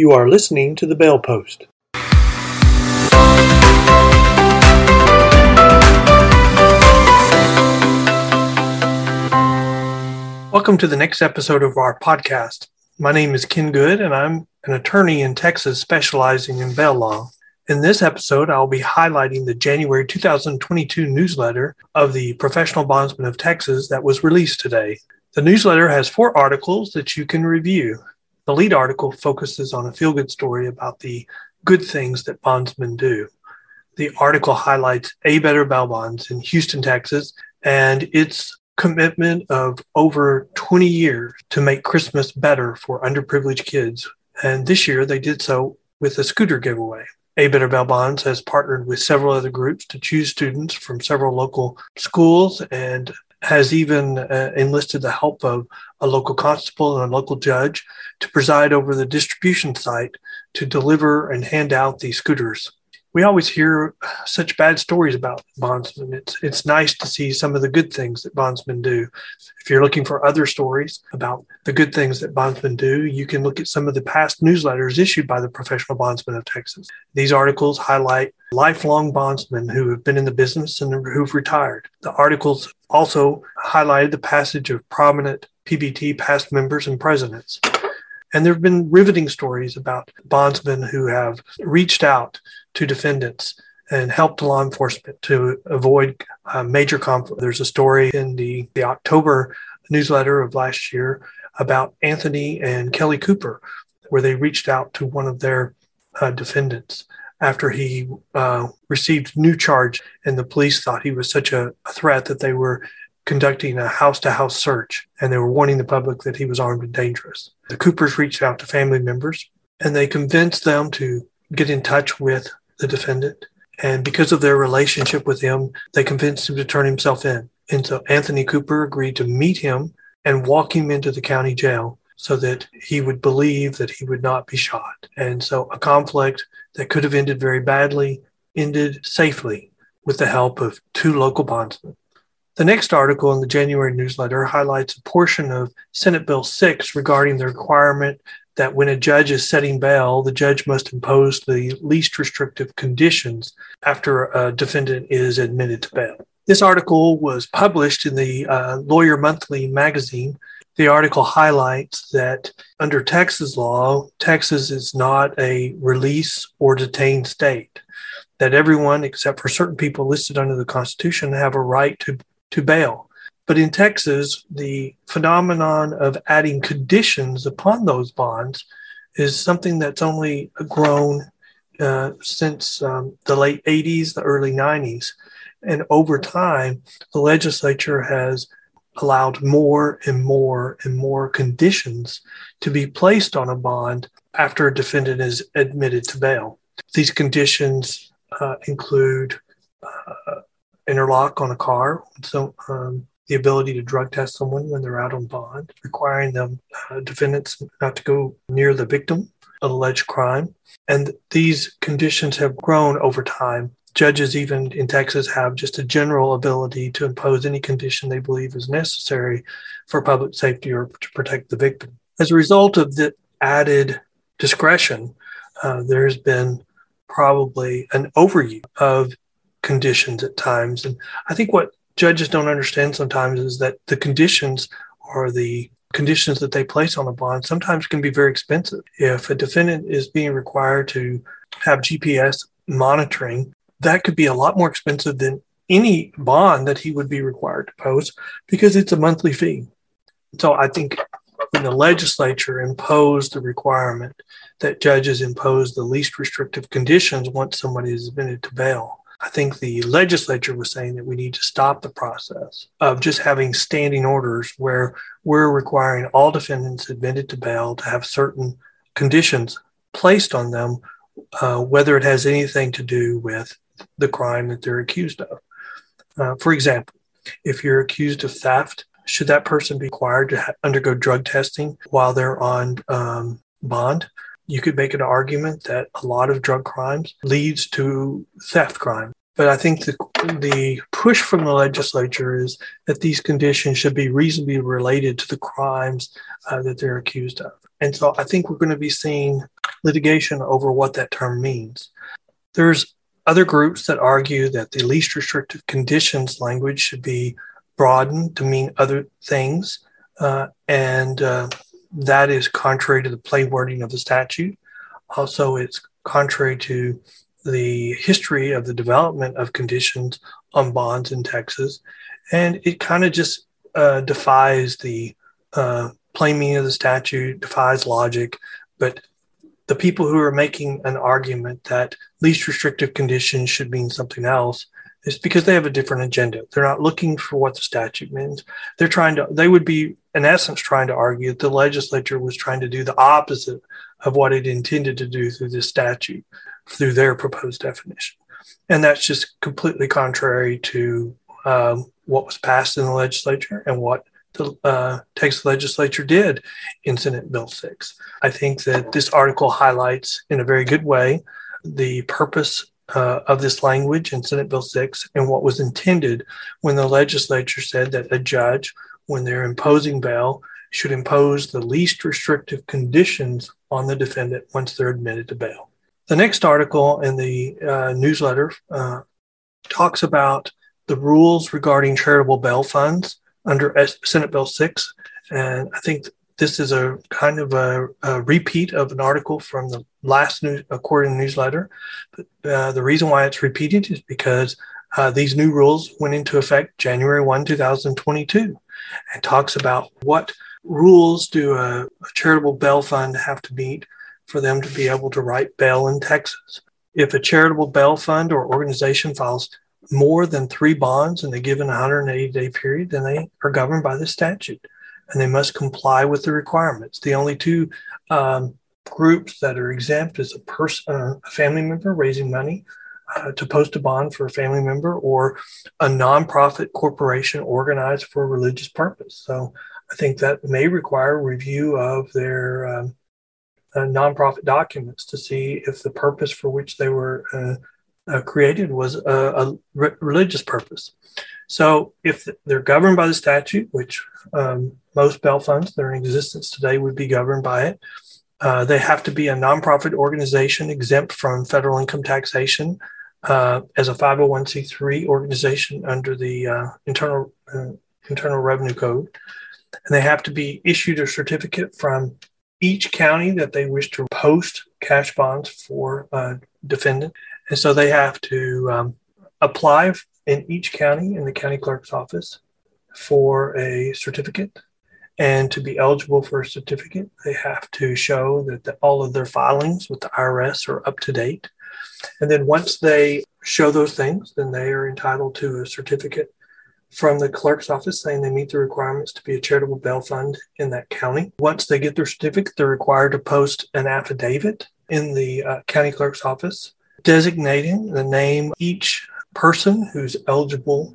You are listening to The Bail Post. Welcome to the next episode of our podcast. My name is Ken Good, and I'm an attorney in Texas specializing in bail law. In this episode, I'll be highlighting the January 2022 newsletter of the Professional Bondsman of Texas that was released today. The newsletter has 4 articles that you can review. The lead article focuses on a feel-good story about the good things that bondsmen do. The article highlights A Better Bail Bonds in Houston, Texas, and its commitment of over 20 years to make Christmas better for underprivileged kids. And this year they did so with a scooter giveaway. A Better Bail Bonds has partnered with several other groups to choose students from several local schools and has even enlisted the help of a local constable and a local judge to preside over the distribution site to deliver and hand out these scooters. We always hear such bad stories about bondsmen. It's nice to see some of the good things that bondsmen do. If you're looking for other stories about the good things that bondsmen do, you can look at some of the past newsletters issued by the Professional Bondsman of Texas. These articles highlight lifelong bondsmen who have been in the business and who've retired. The articles also highlighted the passage of prominent PBT past members and presidents. And there have been riveting stories about bondsmen who have reached out to defendants and helped law enforcement to avoid major conflict. There's a story in the October newsletter of last year about Anthony and Kelly Cooper, where they reached out to one of their defendants after he received new charge, and the police thought he was such a threat that they were conducting a house-to-house search, and they were warning the public that he was armed and dangerous. The Coopers reached out to family members, and they convinced them to get in touch with the defendant. And because of their relationship with him, they convinced him to turn himself in. And so Anthony Cooper agreed to meet him and walk him into the county jail so that he would believe that he would not be shot. And so a conflict that could have ended very badly ended safely with the help of 2 local bondsmen. The next article in the January newsletter highlights a portion of Senate Bill 6 regarding the requirement that when a judge is setting bail, the judge must impose the least restrictive conditions after a defendant is admitted to bail. This article was published in the Lawyer Monthly magazine. The article highlights that under Texas law, Texas is not a release or detain state, that everyone except for certain people listed under the Constitution have a right to bail. But in Texas, the phenomenon of adding conditions upon those bonds is something that's only grown since the late 80s, the early 90s. And over time, the legislature has allowed more and more and more conditions to be placed on a bond after a defendant is admitted to bail. These conditions include interlock on a car, so the ability to drug test someone when they're out on bond, requiring them defendants not to go near the victim of alleged crime. And these conditions have grown over time. Judges even in Texas have just a general ability to impose any condition they believe is necessary for public safety or to protect the victim. As a result of the added discretion, there has been probably an overuse of conditions at times. And I think what judges don't understand sometimes is that the conditions or the conditions that they place on a bond sometimes can be very expensive. If a defendant is being required to have GPS monitoring, that could be a lot more expensive than any bond that he would be required to post because it's a monthly fee. So I think when the legislature imposed the requirement that judges impose the least restrictive conditions once somebody is admitted to bail, I think the legislature was saying that we need to stop the process of just having standing orders where we're requiring all defendants admitted to bail to have certain conditions placed on them, whether it has anything to do with the crime that they're accused of. For example, if you're accused of theft, should that person be required to undergo drug testing while they're on bond? You could make an argument that a lot of drug crimes leads to theft crime. But I think the push from the legislature is that these conditions should be reasonably related to the crimes that they're accused of. And so I think we're going to be seeing litigation over what that term means. There's other groups that argue that the least restrictive conditions language should be broadened to mean other things, and that is contrary to the plain wording of the statute. Also, it's contrary to the history of the development of conditions on bonds in Texas, and it kind of just defies the plain meaning of the statute, defies logic. But the people who are making an argument that least restrictive conditions should mean something else is because they have a different agenda. They're not looking for what the statute means. They would be, in essence, trying to argue that the legislature was trying to do the opposite of what it intended to do through this statute, through their proposed definition. And that's just completely contrary to what was passed in the legislature and what the Texas legislature did in Senate Bill 6. I think that this article highlights in a very good way the purpose of this language in Senate Bill 6 and what was intended when the legislature said that a judge, when they're imposing bail, should impose the least restrictive conditions on the defendant once they're admitted to bail. The next article in the newsletter talks about the rules regarding charitable bail funds under Senate Bill 6. And I think this is a kind of a repeat of an article from the last quarterly newsletter. But the reason why it's repeated is because these new rules went into effect January 1, 2022, and talks about what rules do a charitable bail fund have to meet for them to be able to write bail in Texas. If a charitable bail fund or organization files more than 3 bonds in a given 180-day period, then they are governed by the statute, and they must comply with the requirements. The only 2 groups that are exempt is a family member raising money to post a bond for a family member, or a nonprofit corporation organized for a religious purpose. So I think that may require review of their nonprofit documents to see if the purpose for which they were created was a religious purpose. So if they're governed by the statute, which most bail funds that are in existence today would be governed by it, they have to be a nonprofit organization exempt from federal income taxation as a 501c3 organization under the Internal Revenue Code. And they have to be issued a certificate from each county that they wish to post cash bonds for a defendant. And so they have to apply in each county in the county clerk's office for a certificate. And to be eligible for a certificate, they have to show that all of their filings with the IRS are up to date. And then once they show those things, then they are entitled to a certificate from the clerk's office saying they meet the requirements to be a charitable bail fund in that county. Once they get their certificate, they're required to post an affidavit in the county clerk's office designating the name of each person who's eligible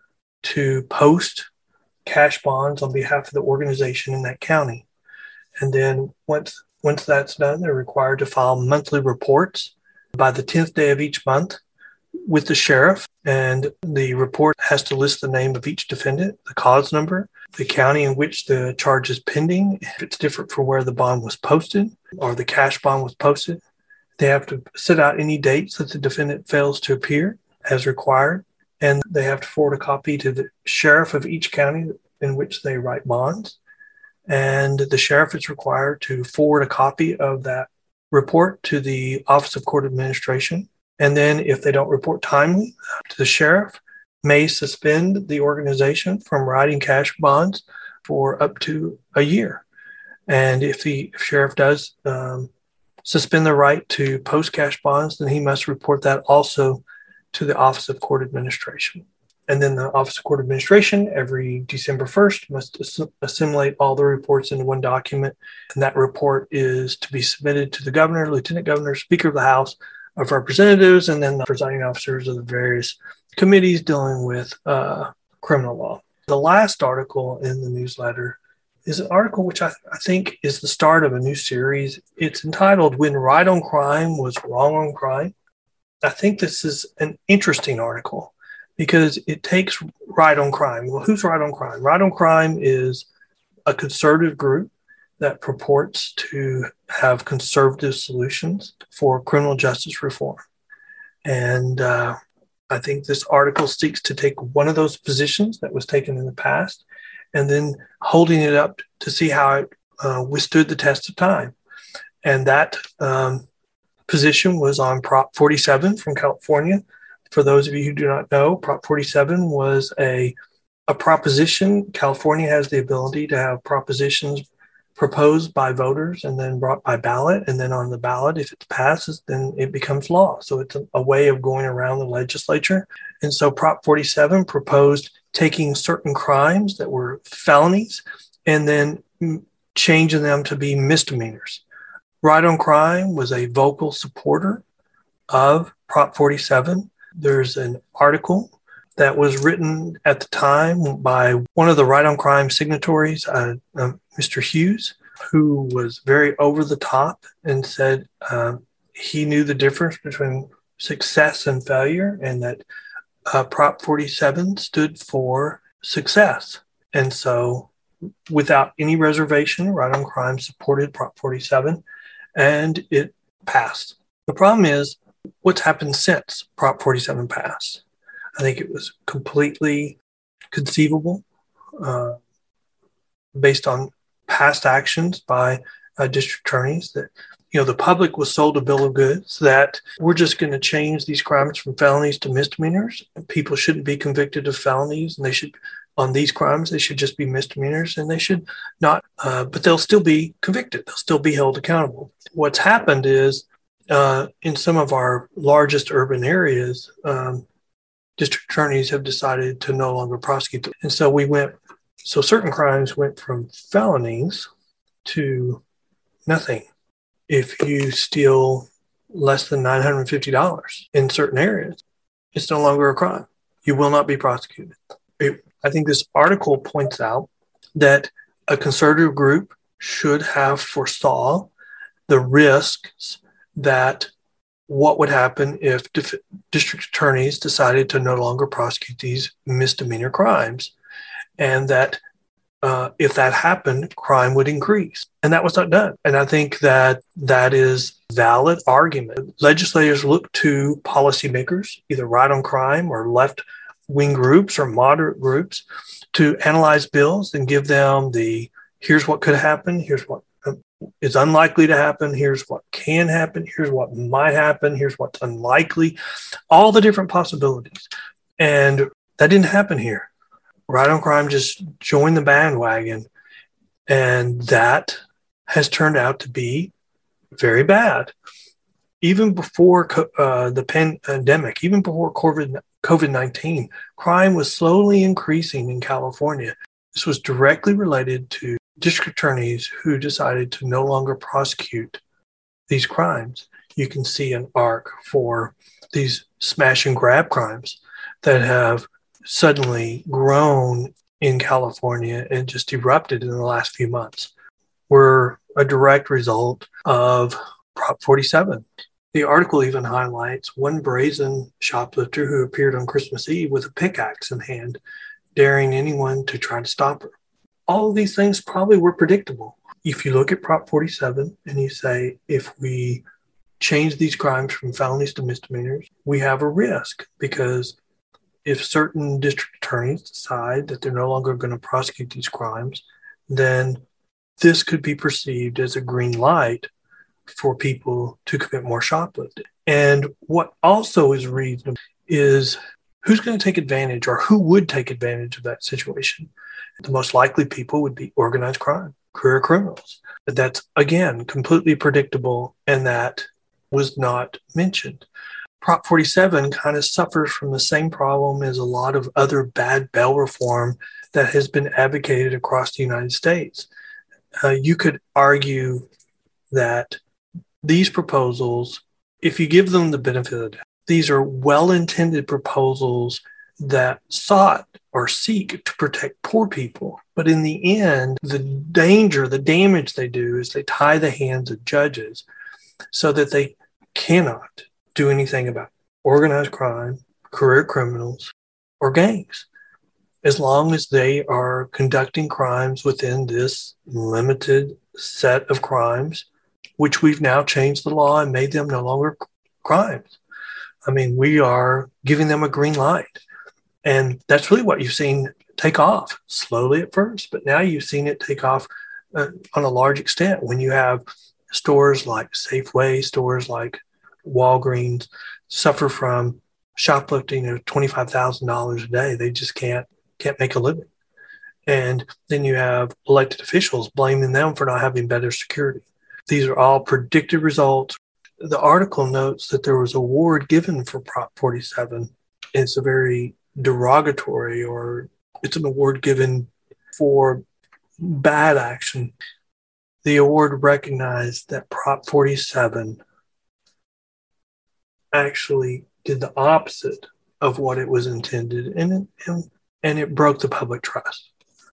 to post cash bonds on behalf of the organization in that county. And then once that's done, they're required to file monthly reports by the 10th day of each month with the sheriff. And the report has to list the name of each defendant, the cause number, the county in which the charge is pending, if it's different from where the bond was posted or the cash bond was posted. They have to set out any dates that the defendant fails to appear as required. And they have to forward a copy to the sheriff of each county in which they write bonds. And the sheriff is required to forward a copy of that report to the Office of Court Administration. And then if they don't report timely, the sheriff may suspend the organization from writing cash bonds for up to a year. And if the sheriff does suspend the right to post cash bonds, then he must report that also to the Office of Court Administration. And then the Office of Court Administration every December 1st must assimilate all the reports into one document. And that report is to be submitted to the governor, lieutenant governor, speaker of the House of Representatives, and then the presiding officers of the various committees dealing with criminal law. The last article in the newsletter is an article which I think is the start of a new series. It's entitled When Right on Crime Was Wrong on Crime. I think this is an interesting article because it takes Right on Crime. Well, who's Right on Crime? Right on Crime is a conservative group that purports to have conservative solutions for criminal justice reform. And I think this article seeks to take one of those positions that was taken in the past and then holding it up to see how it withstood the test of time. And that position was on Prop 47 from California. For those of you who do not know, Prop 47 was a proposition. California has the ability to have propositions proposed by voters and then brought by ballot. And then on the ballot, if it passes, then it becomes law. So it's a way of going around the legislature. And so Prop 47 proposed taking certain crimes that were felonies and then changing them to be misdemeanors. Right on Crime was a vocal supporter of Prop 47. There's an article that was written at the time by one of the Right on Crime signatories, Mr. Hughes, who was very over the top and said he knew the difference between success and failure, and that Prop 47 stood for success. And so without any reservation, Right on Crime supported Prop 47, and it passed. The problem is what's happened since Prop 47 passed. I think it was completely conceivable based on past actions by district attorneys that, the public was sold a bill of goods that we're just going to change these crimes from felonies to misdemeanors. People shouldn't be convicted of felonies, and they should, on these crimes, they should just be misdemeanors, and they should not, but they'll still be convicted. They'll still be held accountable. What's happened is in some of our largest urban areas, district attorneys have decided to no longer prosecute them. And so certain crimes went from felonies to nothing. If you steal less than $950 in certain areas, it's no longer a crime. You will not be prosecuted. I think this article points out that a conservative group should have foresaw the risks that what would happen if district attorneys decided to no longer prosecute these misdemeanor crimes, and that if that happened, crime would increase. And that was not done. And I think that is a valid argument. Legislators look to policymakers, either Right on Crime or left-wing groups or moderate groups, to analyze bills and give them here's what could happen, here's what is unlikely to happen, here's what can happen, here's what might happen, here's what's unlikely, all the different possibilities. And that didn't happen here. Right on Crime just joined the bandwagon, and that has turned out to be very bad. Even before the pandemic, even before COVID-19, crime was slowly increasing in California. This was directly related to district attorneys who decided to no longer prosecute these crimes. You can see an arc for these smash and grab crimes that have suddenly grown in California and just erupted in the last few months. Were a direct result of Prop 47. The article even highlights one brazen shoplifter who appeared on Christmas Eve with a pickaxe in hand, daring anyone to try to stop her. All of these things probably were predictable. If you look at Prop 47 and you say, if we change these crimes from felonies to misdemeanors, we have a risk, because if certain district attorneys decide that they're no longer going to prosecute these crimes, then this could be perceived as a green light for people to commit more shoplifting. And what also is reasonable is who's going to take advantage, or who would take advantage of that situation. The most likely people would be organized crime, career criminals. But that's, again, completely predictable, and that was not mentioned. Prop 47 kind of suffers from the same problem as a lot of other bad bail reform that has been advocated across the United States. You could argue that these proposals, if you give them the benefit of the doubt, these are well-intended proposals that sought or seek to protect poor people. But in the end, the damage they do is they tie the hands of judges so that they cannot do anything about organized crime, career criminals, or gangs, as long as they are conducting crimes within this limited set of crimes, which we've now changed the law and made them no longer crimes. I mean, we are giving them a green light. And that's really what you've seen take off, slowly at first, but now you've seen it take off on a large extent when you have stores like Safeway, stores like Walgreens suffer from shoplifting of $25,000 a day. They just can't make a living. And then you have elected officials blaming them for not having better security. These are all predicted results. The article notes that there was an award given for Prop 47. It's a very derogatory, or it's an award given for bad action. The award recognized that Prop 47 actually did the opposite of what it was intended, and it broke the public trust.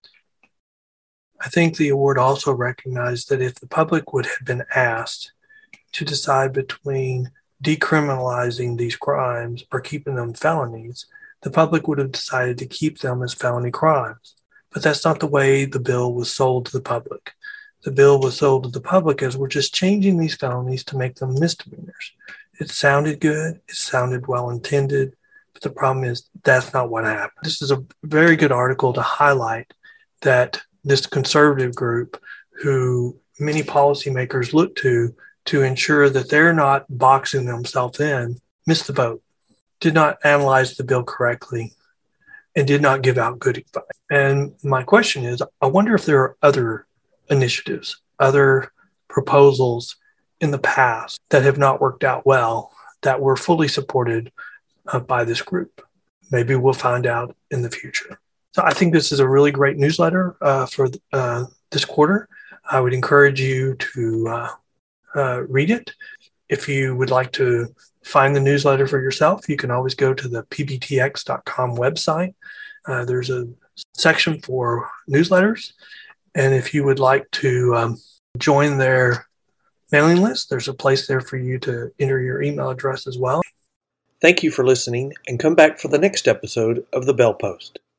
I think the award also recognized that if the public would have been asked to decide between decriminalizing these crimes or keeping them felonies, the public would have decided to keep them as felony crimes. But that's not the way the bill was sold to the public. The bill was sold to the public as we're just changing these felonies to make them misdemeanors. It sounded good. It sounded well intended. But the problem is that's not what happened. This is a very good article to highlight that this conservative group, who many policymakers look to ensure that they're not boxing themselves in, missed the boat, did not analyze the bill correctly, and did not give out good advice. And my question is, I wonder if there are other initiatives, other proposals in the past that have not worked out well, that were fully supported by this group. Maybe we'll find out in the future. So I think this is a really great newsletter for this quarter. I would encourage you to read it. If you would like to find the newsletter for yourself, you can always go to the pbtx.com website. There's a section for newsletters. And if you would like to join their mailing list, there's a place there for you to enter your email address as well. Thank you for listening, and come back for the next episode of The Bell Post.